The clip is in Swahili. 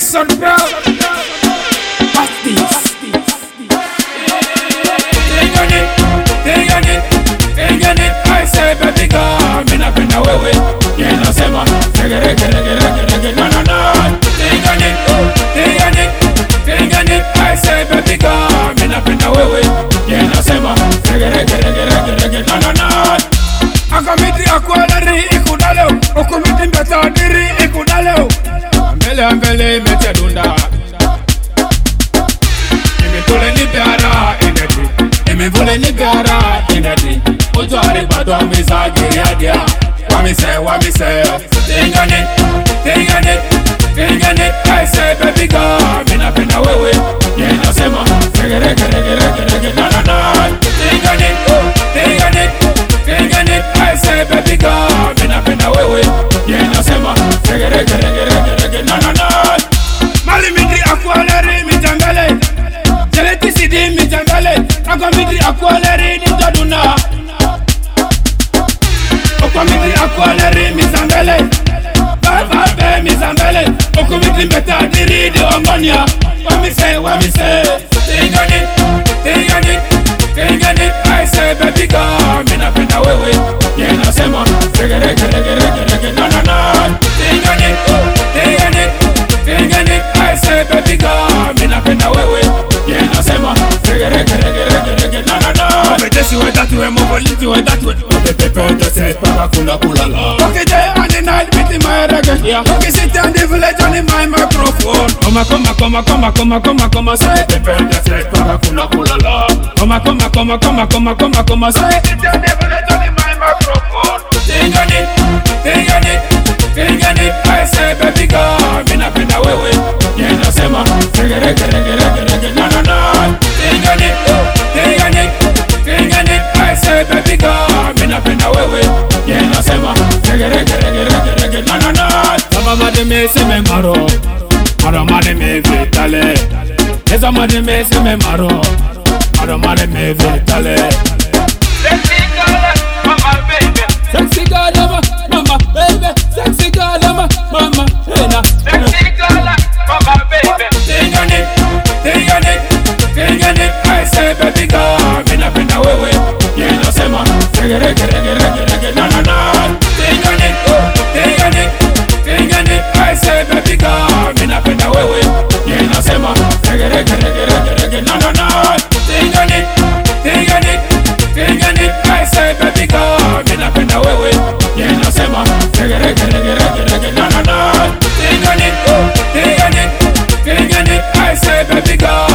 Nixon bro. What's this? I say baby girl, me napenda wewe. Yeye nasema rege na na na. I say baby girl, me napenda wewe. Yeye nasema rege na na na. Akamiti akwalari ikudaleo, ukumiti mbetadiri ikudaleo. Mbele meche dunda. Imevule ni biara inedi, imevule ni biara inedi. Ujari bado amizagi yadia. Wamise Tingani I say baby girl, me napenda wewe. Yeye nasema rege na na na. Tingani I say baby girl, me napenda wewe. Yeye nasema rege na na na. Mali midri akwaleri mitangale, jeleti sidi mitangale. Akamidri akwaleri nitaduna. Okamidri akwaleri mitangale, babe mitangale. Okamidri mbetadiri di ongonia. Wamise Tingani I say baby girl, me napenda wewe. Yeye nasema rege na na na. Tingani I say baby girl, me napenda wewe. Yeye nasema rege na na na. Betesi wetatu moboliti wetatu. Pepe to say papa kuna kulala. Okay day and the night with my reggae. Yeah. Okay sit and the village on my microphone. Come say pepe to say papa kuna kulala. Come say sit and the village on my microphone. Tingani I say baby girl, me napenda wewe. Yeye nasema rege na na na. Tingani I say baby girl, me napenda wewe. Yeye nasema rege na na na. Baba mademe se me maro mademe vitale. Esa mademe se me maro mademe vitale. Sexy girl, mama baby. Sexy girl, mama baby. Sexy girl, mama hey. Sexy girl, mama baby. Tingani I say baby girl, me napenda wewe. Yeye nasema rege na na na. Tingani I say baby girl, me napenda wewe. Yeye nasema rege na na na. Tingani I say baby girl, me napenda wewe. Yeye nasema rege na na na. Tingani I say baby girl.